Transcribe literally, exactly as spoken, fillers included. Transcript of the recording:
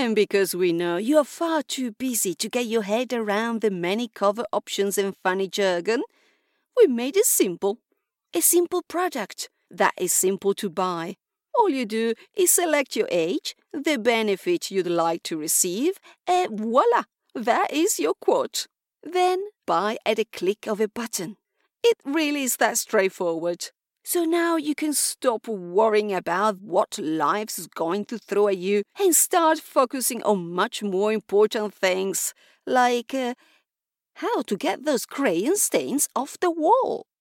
And because we know you are far too busy to get your head around the many cover options and funny jargon, we made it simple. A simple product that is simple to buy. All you do is select your age, the benefit you'd like to receive, and voila, that is your quote. Then buy at a click of a button. It really is that straightforward. So now you can stop worrying about what life's going to throw at you and start focusing on much more important things, like uh, how to get those crayon stains off the wall.